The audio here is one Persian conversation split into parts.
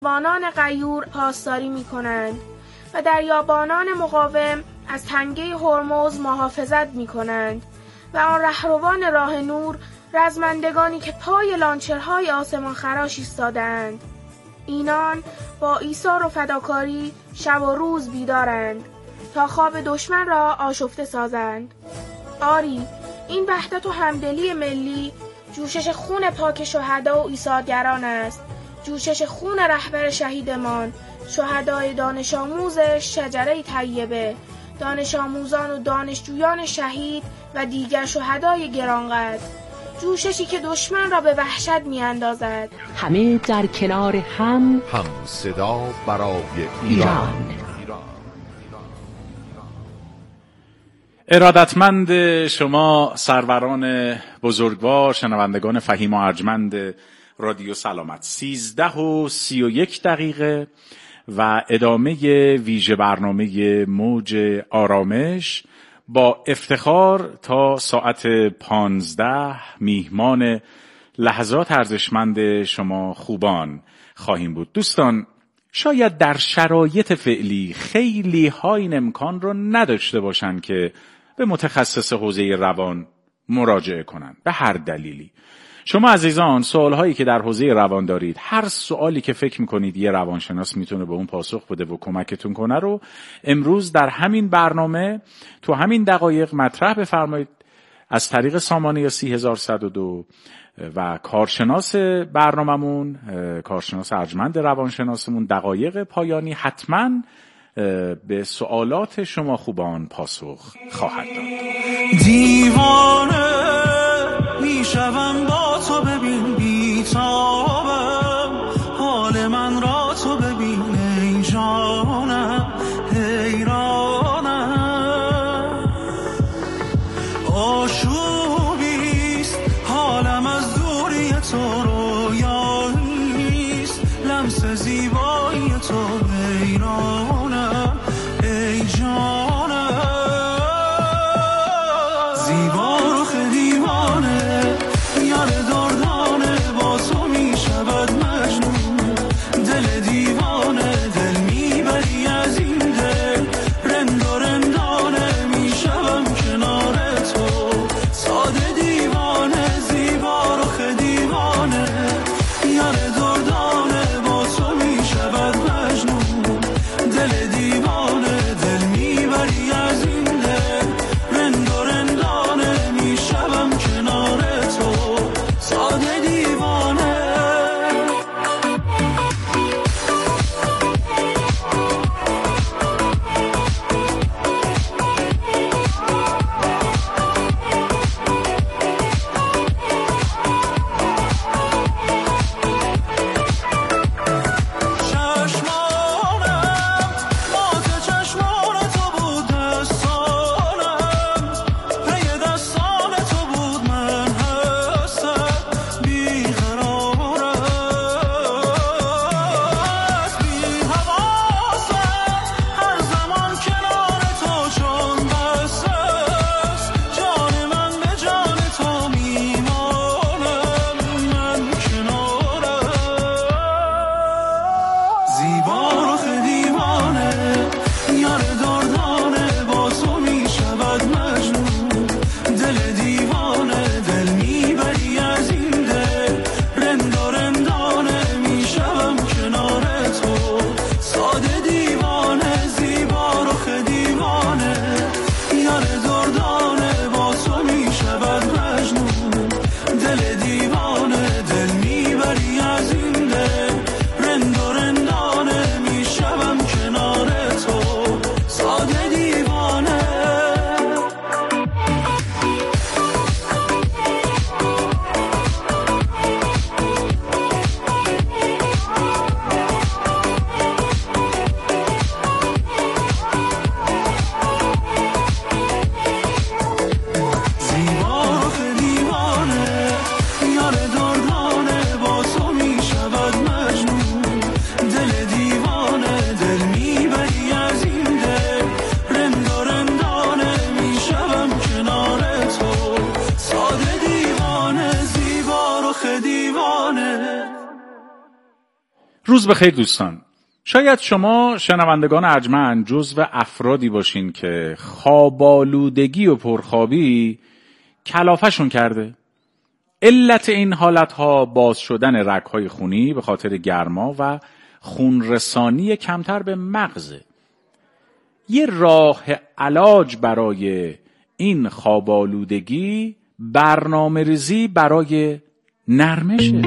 بانان غیور پاسداری می کنند و دریابانان مقاوم از تنگه هرمز محافظت می کنند و آن رهروان راه نور رزمندگانی که پای لانچرهای آسمان خراش ایستادند. اینان با ایثار و فداکاری شب و روز بیدارند تا خواب دشمن را آشفته سازند. آری، این وحدت و همدلی ملی جوشش خون پاک شهدا و ایثارگران است، جوشش خون رهبر شهیدمان، شهدای دانش آموز شجره طیبه، دانش آموزان و دانشجویان شهید و دیگر شهدای گرانقدر، جوششی که دشمن را به وحشت می اندازد. همه در کنار هم صدا برای ایران. ارادتمند شما سروران بزرگوار، شنوندگان فهیم و ارجمند رادیو سلامت، 13:31 و ادامه ویژه برنامه موج آرامش. با افتخار تا ساعت 15 میهمان لحظات ارزشمند شما خوبان خواهیم بود. دوستان، شاید در شرایط فعلی خیلی ها این امکان رو نداشته باشن که به متخصص حوزه روان مراجعه کنند به هر دلیلی. شما عزیزان سوالهایی که در حوزه روان دارید، هر سوالی که فکر میکنید یه روانشناس میتونه به اون پاسخ بده و کمکتون کنه رو امروز در همین برنامه تو همین دقایق مطرح بفرمایید از طریق سامانه 30102 و کارشناس برناممون، کارشناس ارجمند روانشناسمون دقایق پایانی حتما به سوالات شما خوبان پاسخ خواهد داد. دیوانه میشوم با تو، ببین بیتابم حال من را، تو ببین ای جانم حیرانم، آشوبیست حالم از دوری تو، رویاییست لمس زیبایی تو، حیرانم ای جانم، زیبا رخ دیوانه یار دردانه، با تو می شود مجنون دل دیوانه، دل میبری از این دل رند و رندانه، می شوم کنار تو ساده دیوانه، زیبا رخ دیوانه یار دردانه، با تو می شود مجنون دل دیوانه، دل میبری از این دل رند و رندانه، می شوم کنار تو ساده دیوانه. روز بخیر دوستان. شاید شما شنوندگان ارجمند جزو افرادی باشین که خواب‌آلودگی و پرخوابی کلافه‌شون کرده. علت این حالتها باز شدن رگ‌های خونی به خاطر گرما و خونرسانی کمتر به مغزه. یه راه علاج برای این خواب‌آلودگی برنامه‌ریزی برای نرمشه.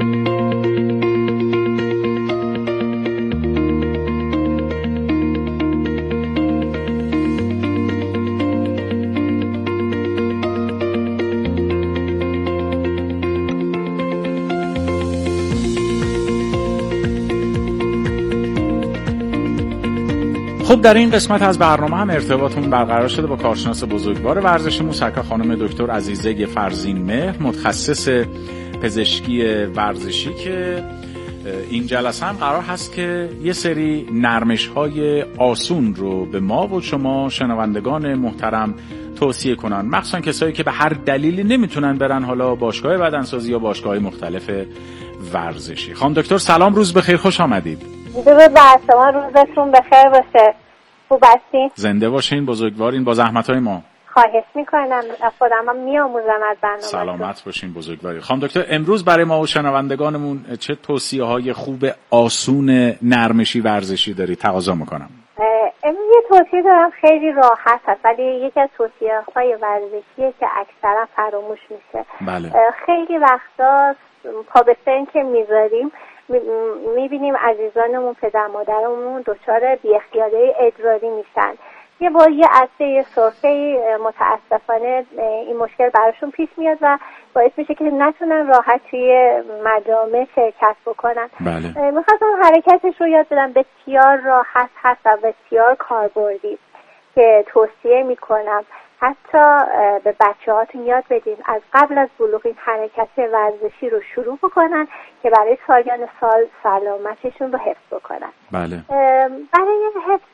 خب در این قسمت از برنامه هم ارتباطمون برقرار شده با کارشناس بزرگوار ورزش موسیقی خانم دکتر عزیزه فرزین مهر، متخصص پزشکی ورزشی، که این جلسه هم قرار هست که یه سری نرمش‌های آسون رو به ما و شما شنوندگان محترم توصیه کنن، مخصوصا کسایی که به هر دلیلی نمیتونن برن حالا باشگاه بدنسازی یا باشگاه مختلف ورزشی. خانم دکتر سلام، روز بخیر، خوش آمدید. درود بر شما، روزتون بخیر باشه. خوب هستین؟ زنده باشین، بزرگوارین، با زحمت‌های ما. خواهش میکنم، خودم هم میآموزم از برنامه. سلامت باشین، بزرگواری. خانم دکتر امروز برای ما و شنوندگانمون چه توصیه‌های خوب آسون نرمشی ورزشی داری؟ تقاضا میکنم. امروز یه توصیه دارم خیلی راحت هست، ولی یکی از توصیه‌های ورزشیه که اکثرا فراموش میشه. بله. خیلی وقتا پا به سن که میذاریم میبینیم عزیزانمون، پدر مادرمون دچار بی‌اختیاری ادراری میشن. یه با یه عطسه سرفه متاسفانه این مشکل براشون پیش میاد و باعث میشه که نتونن راحت توی مجامع شرکت بکنن. بله. میخواستم حرکتش رو یاد بدم، بسیار راحت هست و بسیار کاربردی که توصیه میکنم حتی به بچه‌هاتون یاد بدین از قبل از بلوغ این حرکت ورزشی رو شروع بکنن که برای سالیان سال سلامتشون رو حفظ بکنن. بله. برای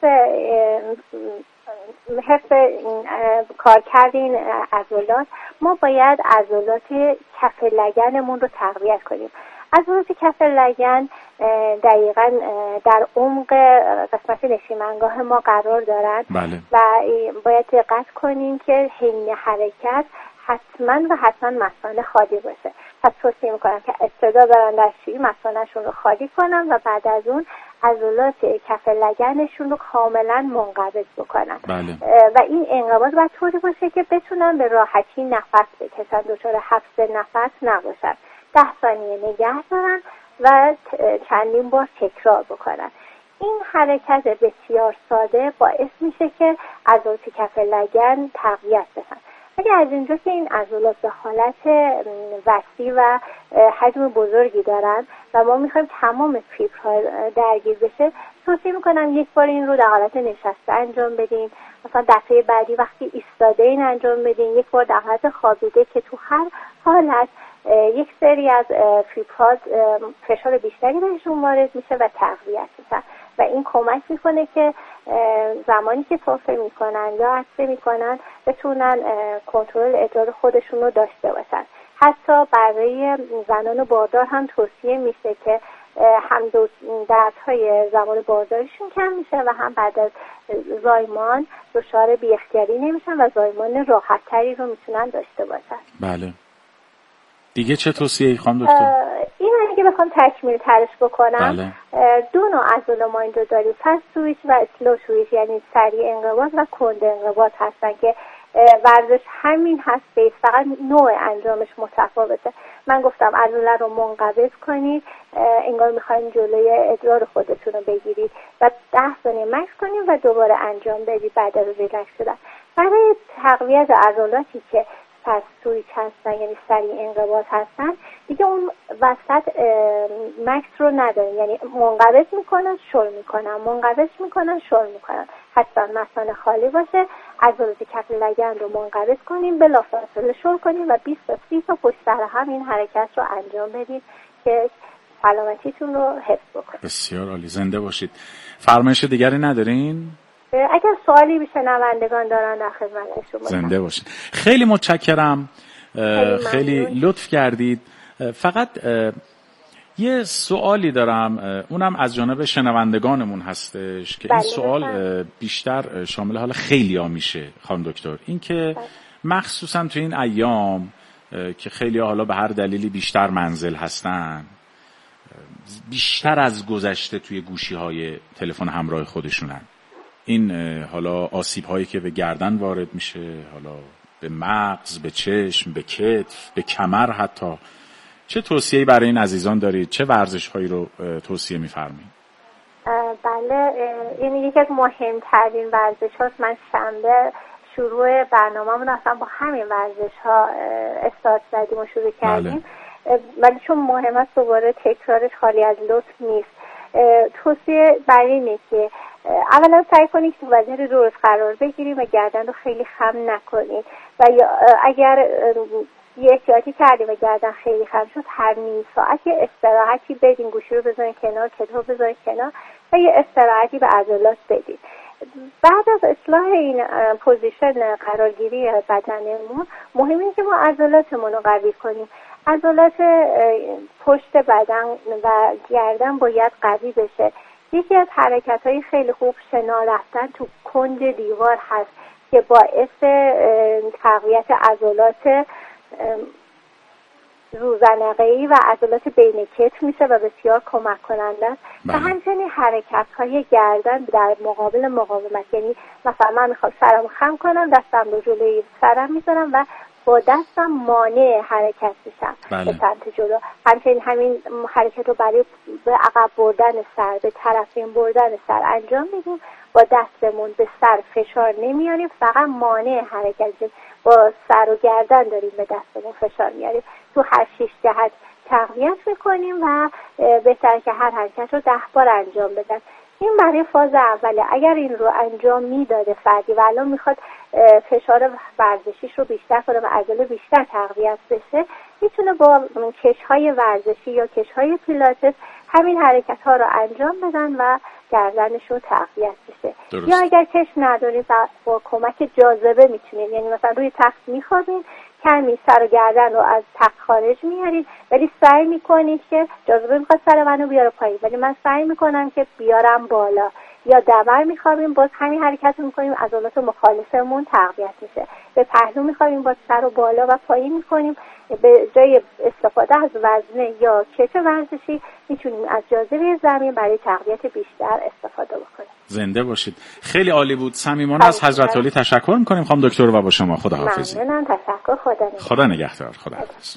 حفظ کارکرد این عضلات ما باید عضلات کف لگنمون رو تقویت کنیم. عضلات کف لگن دقیقاً در عمق قسمت نشیمنگاه ما قرار دارند. بله. و باید دقت کنیم که حین حرکت حتما مثانه خالی باشه. پس توصیه میکنم که ابتدا برن دستشویی مثانه‌شون رو خالی کنن و بعد از اون عضلات کف لگنشون رو کاملا منقبض بکنن. بله. و این انقباض باید طوری باشه که بتونن به راحتی نفس بکشن، دچار حبس نفس نباشن. 10 ثانیه نگه دارن و چندین بار تکرار بکنن. این حرکت بسیار ساده باعث میشه که عضلات کف لگن تقویت بشن. ولی از اینجا که این عضلات به حالت وسیع و حجم بزرگی دارن و ما میخوایم تمام فیبرها درگیر بشه، توصیه میکنم یک بار این رو در حالت نشسته انجام بدین. مثلا دفعه بعدی وقتی ایستاده این انجام بدین، یک بار در حالت خوابیده که تو هر حالت یک سری از فیبرها فشار بیشتری بهشون وارد میشه و تقویت میشن و این کمک میکنه که زمانی که سرفه میکنن یا عطسه میکنن بتونن کنترل ادرار خودشون رو داشته باشن. حتی برای زنان باردار هم توصیه میشه که هم دردهای زمان بارداریشون کم میشه و هم بعد از زایمان دچار بی‌اختیاری نمیشن و زایمان راحت‌تری رو میتونن داشته باشن. بله. دیگه چه توصیه‌ای خانم دکتر؟ این اگه بخوام تکمیل ترش بکنم، بله. 2 نوع عضله ما اینجا داریم، فست سویچ و اسلو سویچ، یعنی سریع انقباض و کند انقباض هستن که ورزش همین هست، فقط نوع انجامش متفاوته. من گفتم عضله رو منقبض کنید، انگار میخواین جلوی ادرار خودتون رو بگیرید و 10 ثانیه مکث کنید و دوباره انجام بدید بعد از ریلکس شدن. برای تقویت عضلاتی که فست سویچ هستن، یعنی سریع انقباض هستن، دیگه اون وسط مکس رو نداریم، یعنی منقبض میکنن شل میکنن، منقبض میکنن شل میکنن. حتما مثانه خالی باشه، عضلات کف لگن رو منقبض کنیم، بلافاصله شل کنیم و 20 تا 30 تا پشت سر هم این حرکت رو انجام بدید که سلامتیتون رو حفظ بکنید. بسیار عالی، زنده باشید. فرمایش دیگری ندارین؟ اگر سوالی به شنوندگان دارن در خدمتشون باشم. زنده باشید. خیلی متشکرم، خیلی لطف کردید. فقط یه سوالی دارم، اونم از جانب شنوندگانمون هستش که این سوال بیشتر شامل حال خیلیا میشه خانم دکتر، این که مخصوصا تو این ایام که خیلیا حالا به هر دلیلی بیشتر منزل هستن، بیشتر از گذشته توی گوشی‌های تلفن همراه خودشونن. این حالا آسیب‌هایی که به گردن وارد میشه، حالا به مغز، به چشم، به کتف، به کمر حتی، چه توصیه‌ای برای این عزیزان دارید؟ چه ورزش‌هایی رو توصیه می‌فرمایید؟ بله، این یکی از مهمترین ورزش‌هاست. من شنبه شروع برنامه‌مون اصلا با همین ورزش‌ها استارت زدیم و شروع کردیم. ولی چون مهم است دوباره تکرارش خالی از لطف نیست. توصیه برای اینه که اولا سعی کنید تو وضعیت درست قرار بگیرید و گردن رو خیلی خم نکنید و اگر یه احتیاطی کردیم و گردن خیلی خم شد، هر نیم ساعت یه استراحتی بدین، گوشی رو بذارین کنار، کتاب بذارین کنار و یه استراحتی به عضلات بدین. بعد از اصلاح این پوزیشن قرارگیری بدنمون، مهمه که ما عضلاتمون رو قوی کنیم. عضلات پشت بدن و گردن باید قوی بشه. یکی از حرکت‌های خیلی خوب شنا رفتن تو کنج دیوار هست که باعث تقویت عضلات روزنقه‌ای و عضلات بین کتف میشه و بسیار کمک کننده است. و همچنین حرکت‌های گردن در مقابل مقاومت، یعنی مثلا من میخوام سرم خم کنم، دستم رو جلوی سرم میذارم و با دستم مانع حرکت میشم به سمت جلو. همچنین همین حرکت رو برای به عقب بردن سر، به طرفین بردن سر انجام میدیم. با دستمون به سر فشار نمیاریم، فقط مانع حرکت، با سر و گردن داریم به دستمون فشار میاریم. تو هر 6 جهت تقویت میکنیم و بهتره که هر حرکت رو 10 بار انجام بدن. این برای فاز اوله. اگر این رو انجام میداده فردی و الان میخواد فشار ورزشیش رو بیشتر کنه و عضله بیشتر تقویت بشه، میتونه با کش‌های ورزشی یا کش‌های پیلاتس همین حرکت ها رو انجام بدن و گردنش رو تقویت بشه. یا اگر کش ندارید با کمک جاذبه میتونید، یعنی مثلا روی تخت میخوابید، کمی سر و گردن رو از تخت خارج میارید ولی سعی میکنید که جاذبه میخواد سر منو بیاره پایین ولی من سعی میکنم که بیارم بالا. یا دور میخوابیم، باز همین حرکت رو میکنیم، عضلات مخالفمون تقویت میشه. به پهلو میخوابیم، باز سر و بالا و پایین میکنیم. به جای استفاده از وزنه یا کش ورزشی میتونیم از جاذبه زمین برای تقویت بیشتر استفاده بکنیم. زنده باشید. خیلی عالی بود. صمیمانه از حضرت علی تشکر میکنیم خانم دکتر و با شما خداحافظی. ممنونم. تشکر. خدا نگهدار. خداحافظ.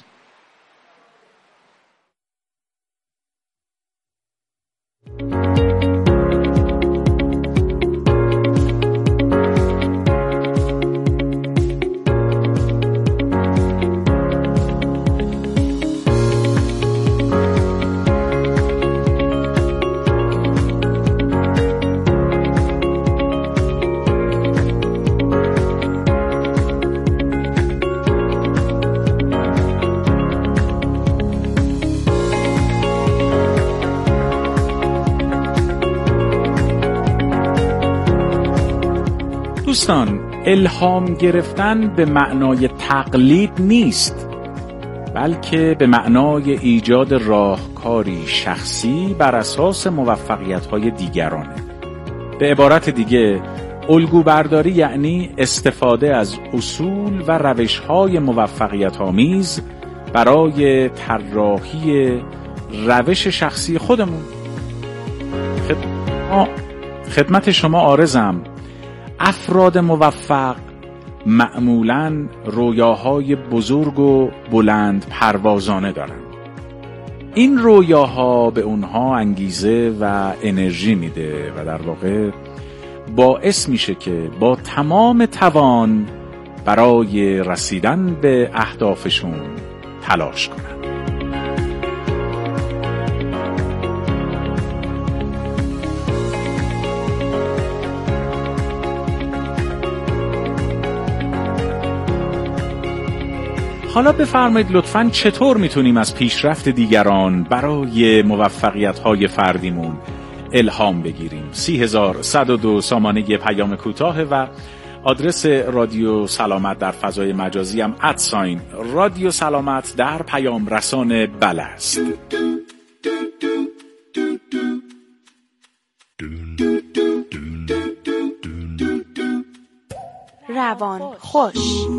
دوستان، الهام گرفتن به معنای تقلید نیست، بلکه به معنای ایجاد راهکاری شخصی بر اساس موفقیت‌های دیگرانه. به عبارت دیگه، الگو برداری یعنی استفاده از اصول و روش‌های موفقیت‌آمیز برای طراحی روش شخصی خودمون. خدمت شما عارضم. افراد موفق معمولاً رویاهای بزرگ و بلند پروازانه دارن. این رویاها به اونها انگیزه و انرژی میده و در واقع باعث میشه که با تمام توان برای رسیدن به اهدافشون تلاش کنن. حالا بفرمایید لطفاً چطور میتونیم از پیشرفت دیگران برای موفقیت‌های فردیمون الهام بگیریم؟ 30102 سامانه پیام کوتاه و آدرس رادیو سلامت در فضای مجازی هم @رادیو سلامت در پیام رسان بله است. روان خوش.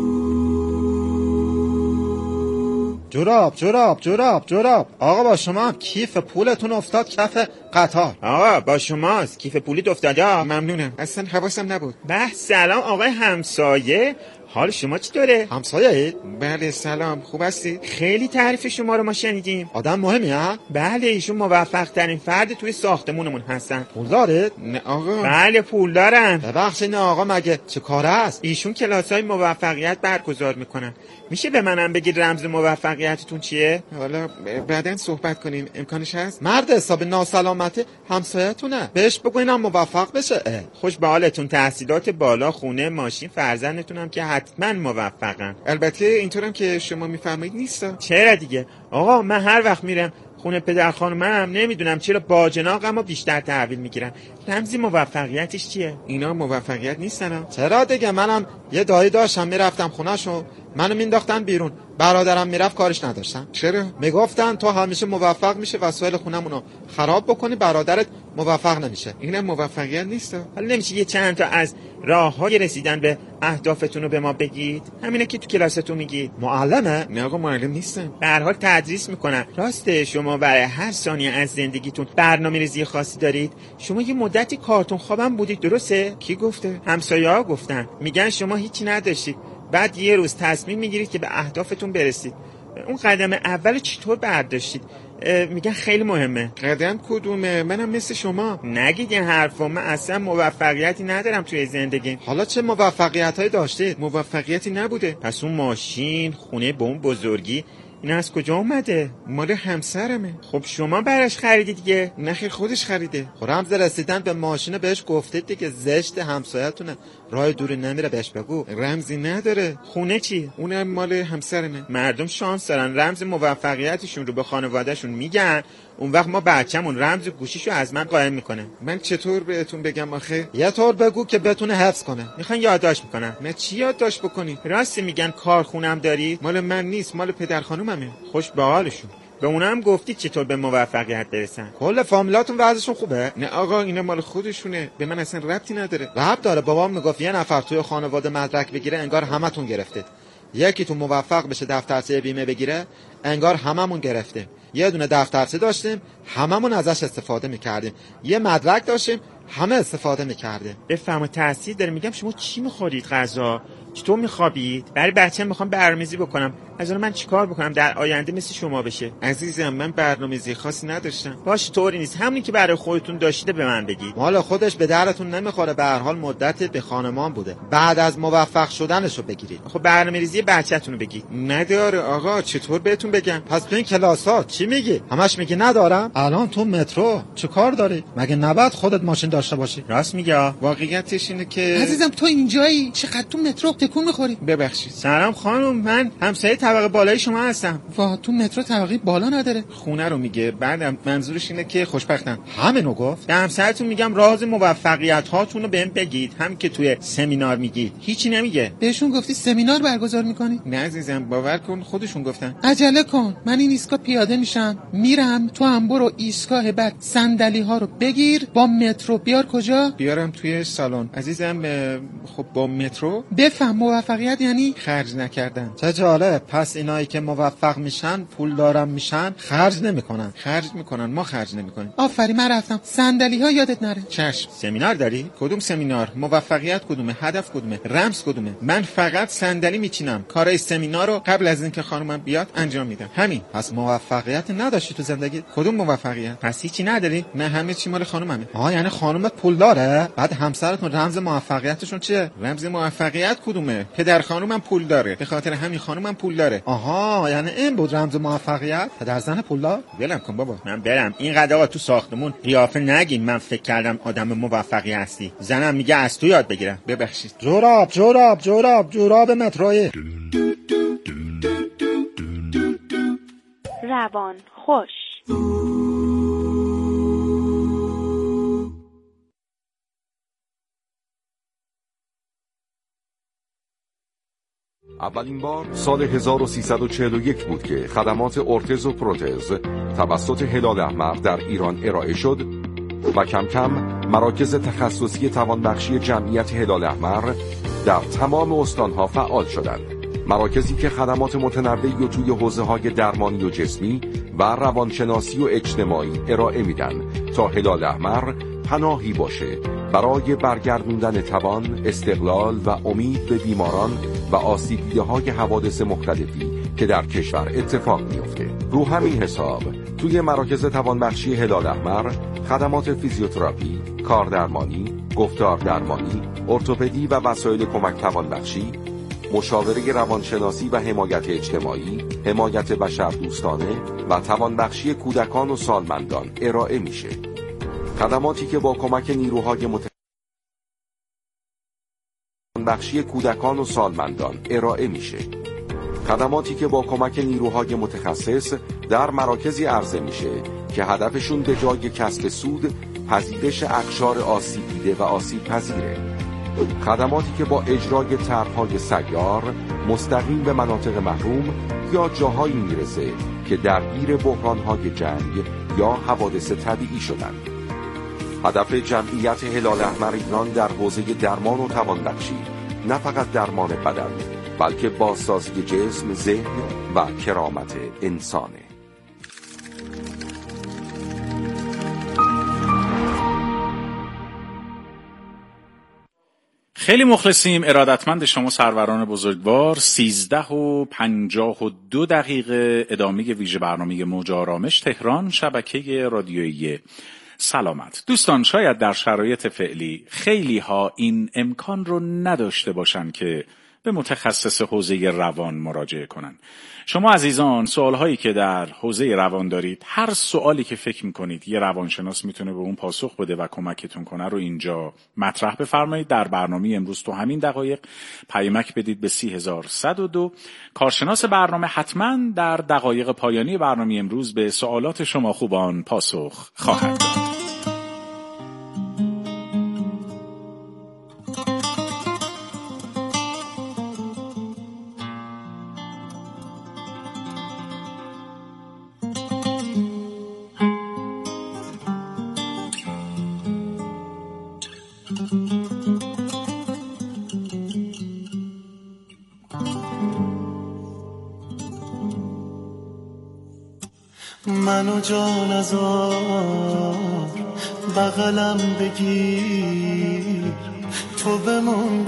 جوراب آقا با شما کیف پولتون افتاد کف قطار. آقا با شماست کیف پولیت افتاده. ممنونم، اصلا حواسم نبود. به سلام آقای همسایه، حال شما چطوره؟ همسایه؟ بله سلام، خوب هستی؟ خیلی تعریف شما رو ما شنیدیم. آدم مهمی ها؟ بله ایشون موفق ترین فرد توی ساختمونمون هستن. پول داره؟ نه آقا. بله پول دارن. ببخشید آقا مگه چه کاره است؟ ایشون کلاسای موفقیت برگزار میکنن. میشه به منم بگید رمز موفقیتتون چیه؟ حالا بعدن صحبت کنیم، امکانش هست؟ مرد حساب ناسلامت همسایه‌تونه، بهش بگو اینم موفق بشه. خوش به حالتون، تحصیلات بالا، خونه، ماشین، فرزندتونم که حتما موفقن. البته اینطورم که شما میفرمایید نیستا. چرا دیگه آقا، من هر وقت میرم خونه پدر خانومم نمیدونم چرا باجناقمو بیشتر تحویل میگیرن. رمزی موفقیتش چیه؟ اینا موفقیت نیستن. چرا دیگه، منم یه دایی داشتم میرفتم خونه‌شو، منو مینداختن بیرون، برادرم میرفت کارش نداشتم. چرا؟ میگفتن تو همیشه موفق میشه وسایل خونمونو خراب بکنی، برادرت موفق نمیشه. اینا موفقیت نیست. حالا نمیشه یه چند تا از راههای رسیدن به اهدافتون رو به ما بگید؟ همینه که تو کلاستون میگید. معلمه؟ نه آقا معلم نیستم، به هر حال تدریس میکنن. راسته شما برای هر ثانیه از زندگیتون برنامه‌ریزی خاصی دارید؟ شما یه مدتی کارتون خوابم بودید، درسته؟ کی گفته؟ همسایه‌ها گفتن. میگن شما هیچی نداشتید، بعد یه روز تصمیم میگیرید که به اهدافتون برسید. اون قدم اول چطور برداشتید؟ میگن خیلی مهمه. قدم کدومه؟ منم مثل شما. نگید این حرفا، من اصلا موفقیتی ندارم توی زندگی. حالا چه موفقیتایی داشتید؟ موفقیتی نبوده. پس اون ماشین، خونه به اون بزرگی، این از کجا اومده؟ مال همسرمه. خب شما براش خریدی دیگه؟ نه خیر، خودش خریده. رمز رسیدن به ماشین بهش گفتید دیگه، زشت همسایه‌تونه، راه دوری نمیره، بهش بگو. رمزی نداره. خونه چی؟ اونم مال همسرمه. مردم شانس دارن رمز موفقیتشون رو به خانوادهشون میگن، اون وقت ما بچه‌مون رمز گوشیشو از من قائم میکنه. من چطور بهتون بگم آخه؟ یه طور بگو که بتونه حفظ کنه. میخوان یادداشت میکنن. نه چی یادداشت بکنی؟ راستی میگن کارخونم داری؟ مال من نیست، مال پدر خانوممه. خوش به حالشون. به اونم گفتید چطور به موفقیت برسن؟ کل فامیلاتون وضعشون خوبه؟ نه آقا، اینا مال خودشونه، به من اصلا ربطی نداره. ربط داره. بابام میگفت یه نفر توی خانواده مدرک بگیره انگار همتون گرفتید. یکی تو موفق بشه دفترچه بیمه بگیره انگار هممون گرفتیم. یه دونه دفترچه داشتیم هممون ازش استفاده میکردیم، یه مدرک داشتیم همه استفاده میکردیم. بفهم تاثیر داره. میگم شما چی میخورید غذا؟ چطور میخوابید؟ برای بچه‌م میخوام برنامه‌ریزی بکنم، از اون من چیکار بکنم در آینده مثل شما بشه؟ عزیزم من برنامه‌ریزی خاصی نداشتم. باشه طوری نیست، همونی که برای خودتون داشتید به من بگید. مال خودش به درتون نمیخوره، به هر حال مدت به خانمان بوده، بعد از موفق شدنشو بگیرید. خب برنامه‌ریزی بچه‌تون رو بگید. نداره آقا، چطور بهتون بگم؟ پس تو این کلاس‌ها چی میگی؟ همش میگی ندارم. الان تو مترو چه کار داری؟ مگه نباید خودت ماشین داشته باشی؟ راست میگه. واقعیتش اینه که عزیزم تو اینجایی، چقدر تو مترو تکون میخوری. ببخشید. سلام خانم، من همسایه طبقه بالای شما هستم. وا تو مترو طبقه بالا نداره. خونه رو میگه، بعدم منظورش اینه که خوشبختم. همینو گفت. به همسرتون میگم راز موفقیت هاتون رو بهم بگید، هم که توی سمینار میگید. هیچی نمیگه. بهشون گفتی سمینار برگزار میکنی؟ نه عزیزم باور کن خودشون گفتن. عجله کن، من این ایستگاه پیاده میشم میرم، تو هم برو ایستگاه بعد صندلی ها رو بگیر، با مترو بیار کجا؟ بیارم توی سالن. عزیزم خب با مترو بفهم موفقیت یعنی خرج نکردن. چه جالب. پس اینایی که موفق میشن پول دارن میشن خرج نمیکنن. خرج میکنن، ما خرج نمیکنیم. آفرین، من رفتم. صندلی ها یادت نره. چشم. سمینار داری؟ کدوم سمینار؟ موفقیت کدومه؟ هدف کدومه؟ رمز کدومه؟ من فقط صندلی میچینم، کارای سمینار رو قبل از اینکه خانومم بیاد انجام میدم. همین. پس موفقیت نداشتی تو زندگی؟ کدوم موفقیت؟ پس هیچی نداری؟ نه همه چی مال خانوممه. یعنی خانومت پول داره؟ بعد همسرتون رمز موفقیتشون چیه؟ رمز موفقیت کدومه؟ پدر خانومم پول داره، به خاطر همین خانومم پول داره. یعنی این بود رمز موفقیت؟ پدر زن پول دار؟ ولم کن بابا، من برم. اینقدر آقا تو ساختمون قیافه نگین من فکر کردم آدم موفقی هستی. زنم میگه از تو یاد بگیرم. ببخشید. جوراب متروی. روان خوش. اولین بار سال 1341 بود که خدمات ارتز و پروتز توسط هلال احمر در ایران ارائه شد و کم کم مراکز تخصصی توانبخشی جمعیت هلال احمر در تمام استانها فعال شدند. مراکزی که خدمات متنوعی و توی حوزه‌های درمانی و جسمی و روانشناسی و اجتماعی ارائه میدن تا هلال احمر پناهی باشه برای برگردوندن توان، استقلال و امید به بیماران و آسیب دیده‌های حوادث مختلفی که در کشور اتفاق میفته. رو همین حساب توی مراکز توانبخشی هلال احمر خدمات فیزیوتراپی، کاردرمانی، گفتار درمانی، ارتوپدی و وسایل کمک توانبخشی، مشاوره روانشناسی و حمایت اجتماعی، حمایت بشردوستانه و توانبخشی کودکان و سالمندان ارائه میشه. خدماتی که با کمک نیروهای بخشی کودکان و سالمندان ارائه میشه. خدماتی که با کمک نیروهای متخصص در مراکزی عرضه میشه که هدفشون به جای کسب سود پذیرش اقشار آسیب دیده و آسیب پذیره. خدماتی که با اجرای طرح‌های سیار مستقیم به مناطق محروم یا جاهایی میرسه که درگیر بحران‌های جنگ یا حوادث طبیعی شدن. هدف جمعیت هلال احمر ایران در حوزه درمان و توانبخشی نه فقط درمان بدن بلکه بازسازی جسم، ذهن و کرامت انسانه. خیلی مخلصیم. ارادتمند شما سروران بزرگوار. 13:52 ادامه ویژه برنامه موج آرامش تهران، شبکه رادیویی سلامت. دوستان، شاید در شرایط فعلی خیلی ها این امکان رو نداشته باشن که به متخصص حوزه روان مراجعه کنن. شما عزیزان، سوالهایی که در حوزه روان دارید، هر سوالی که فکر میکنید یه روانشناس میتونه به اون پاسخ بده و کمکتون کنه رو اینجا مطرح بفرمایید. در برنامه امروز تو همین دقایق پیامک بدید به 30102. کارشناس برنامه حتما در دقایق پایانی برنامه امروز به سوالات شما خوبان پاسخ خواهد داد. منو جان ازار بغلم بگیر، تو بمون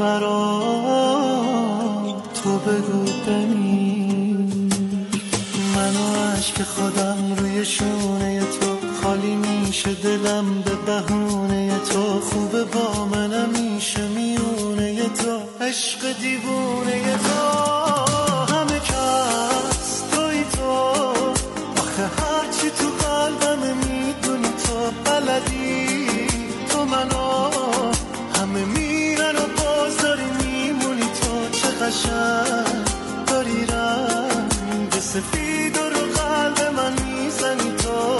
برام، تو بگو بمیر. منو عشق خودم روی شونه تو خالی میشه، دلم به بهونه تو خوبه، با منم میشه میونه تو، عشق دیوونه تو. همه کس توی تو، هرچی تو قلبم میدونی تو بلدی، تو منو همه میرن و باز داری میمونی تو. چه قشنگ داری رنگ سفید و رو قلب من میزنی تو.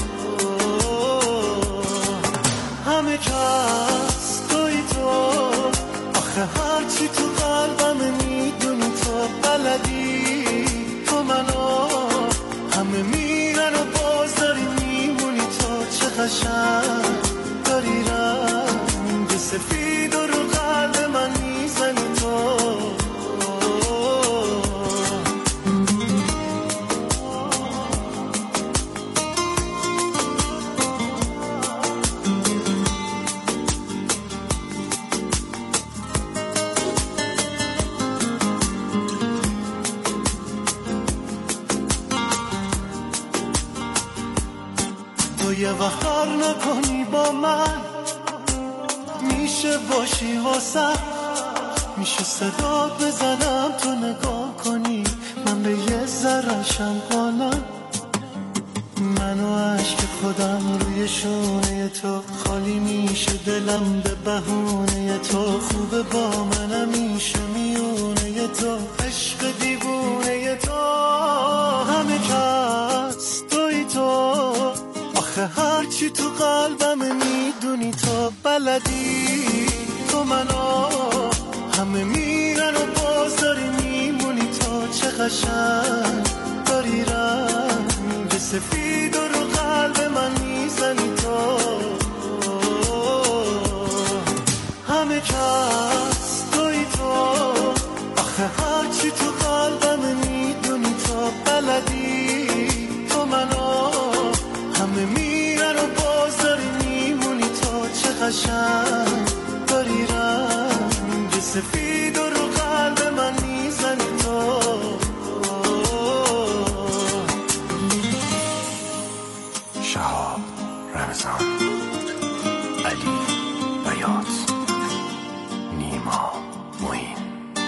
همه کس توی تو، آخه هرچی تو قلبم میدونی تو بلدی، تو منو همه میرن و باز داری میمونی تو. چه قشنگ داری رنگ سفید و رو قلب من میزنی تو. یه وقت نکنی با من، میشه باشی واسه، میشه صدا بزنم تو نگاه کنی، من به یه ذره‌شم قانم. منو عشق خودم روی شونه تو خالی میشه، دلم به بهونه تو خوبه، با منم میشه میونه تو، عشق دیوونه تو. همه کس توی تو، هرچی تو قلبم میدونی تو بلدی، تو منو همه میرن و باز داری میمونی تو. چه قشنگ داری رنگ سفید و رو قلب من میزنی تو. کس توی تو، آخه هرچی تو قلبم میدونی تو بلدی، تو منو همه میرن و باز داری میمونی تو، چه قشنگ داری رنگ سفید و رو قلب من میزنی تو. شهاب رمضان، علی بیات، نیما معین.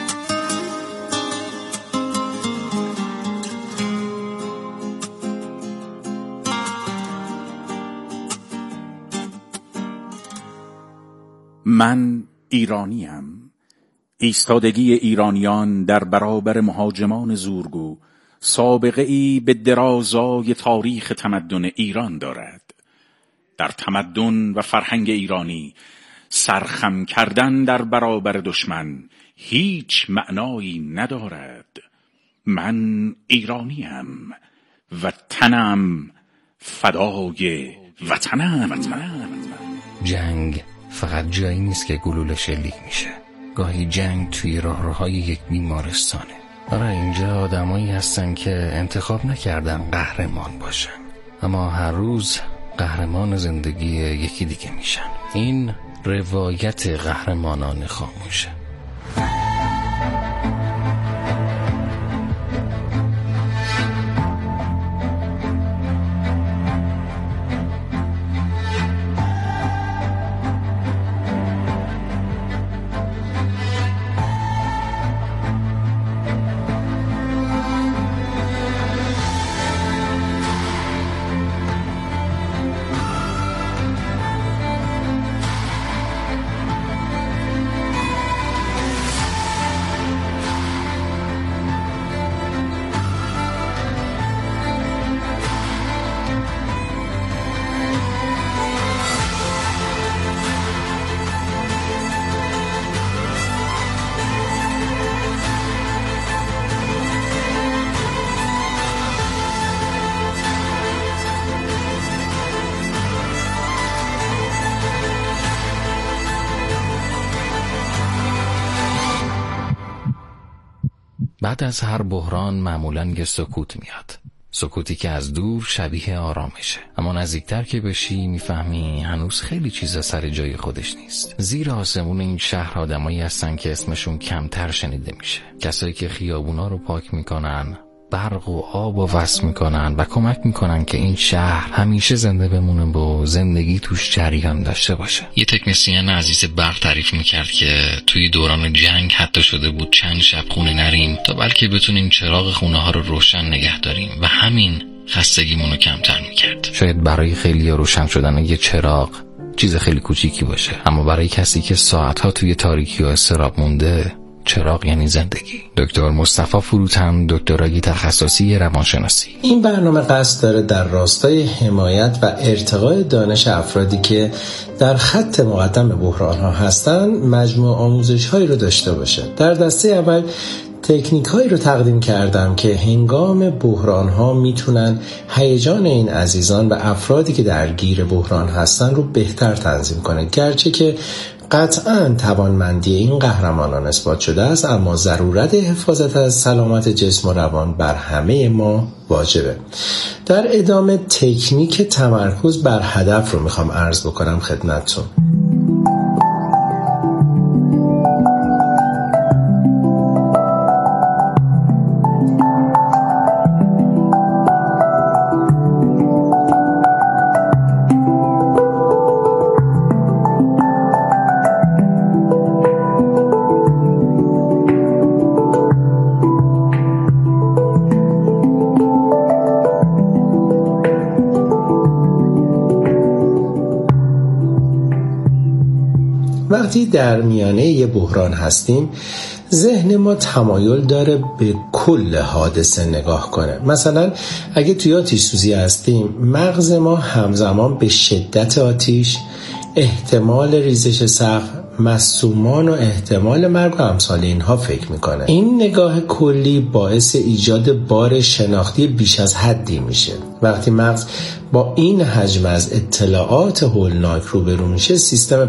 من ایرانیم. ایستادگی ایرانیان در برابر مهاجمان زورگو سابقه ای به درازای تاریخ تمدن ایران دارد. در تمدن و فرهنگ ایرانی سرخم کردن در برابر دشمن هیچ معنایی ندارد. من ایرانیم و تنم فدای وطنم. جنگ فقط جایی نیست که گلوله شلیک میشه. گاهی جنگ توی راهروهای یک بیمارستانه. برای اینجا آدمایی هستن که انتخاب نکردن قهرمان باشن، اما هر روز قهرمان زندگی یکی دیگه میشن. این روایت قهرمانان خاموشه. بعد از هر بحران معمولاً یه سکوت میاد. سکوتی که از دور شبیه آرامشه، اما نزدیکتر که بشی میفهمی هنوز خیلی چیزا سر جای خودش نیست. زیر آسمون این شهر آدمایی هستن که اسمشون کمتر شنیده میشه. کسایی که خیابونا رو پاک میکنن، برق و آب و وصل میکنن و کمک میکنن که این شهر همیشه زنده بمونه و زندگی توش جریان داشته باشه. یه تکنسین عزیز برق تعریف میکرد که توی دوران جنگ حتی شده بود چند شب خونه نریم تا بلکه بتونیم چراغ خونه ها رو روشن نگه داریم و همین خستگیمونو کمتر میکرد. شاید برای خیلی روشن شدن یه چراغ چیز خیلی کوچیکی باشه، اما برای کسی که ساعتها توی تاریکی و اضطراب مونده چراغ یعنی زندگی. دکتر مصطفی فروتن، دکترای تخصصی روانشناسی. این برنامه قصد داره در راستای حمایت و ارتقای دانش افرادی که در خط مقدم بحران‌ها هستن مجموع آموزش‌هایی رو داشته باشه. در دسته اول تکنیک‌هایی رو تقدیم کردم که هنگام بحران‌ها میتونن هیجان این عزیزان و افرادی که درگیر بحران هستن رو بهتر تنظیم کنه. گرچه که قطعاً توانمندی این قهرمانان اثبات شده است، اما ضرورت حفاظت از سلامت جسم و روان بر همه ما واجبه. در ادامه تکنیک تمرکز بر هدف رو میخوام عرض بکنم خدمتتون. وقتی در میانه یه بحران هستیم ذهن ما تمایل داره به کل حادثه نگاه کنه. مثلا اگه توی آتش سوزی هستیم مغز ما همزمان به شدت آتش، احتمال ریزش سقف، مصومان و احتمال مرگ و امثال اینها فکر میکنه. این نگاه کلی باعث ایجاد بار شناختی بیش از حدی میشه. وقتی مغز با این حجم از اطلاعات هولناک روبرو میشه سیستم